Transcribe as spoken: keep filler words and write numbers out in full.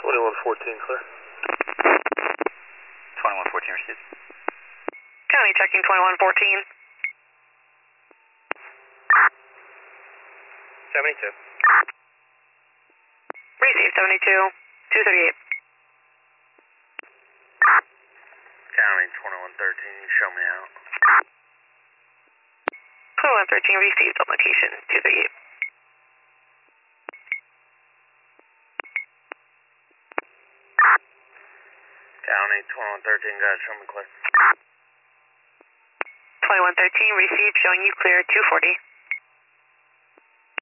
twenty-one fourteen, clear. twenty-one fourteen received. County checking twenty-one fourteen. seventy-two. Receive seventy-two, two thirty-eight. County twenty-one thirteen, show me out. twenty-one thirteen received on location, two thirty-eight. County twenty-one thirteen, guys, show me clear. twenty-one thirteen received, showing you clear, two forty.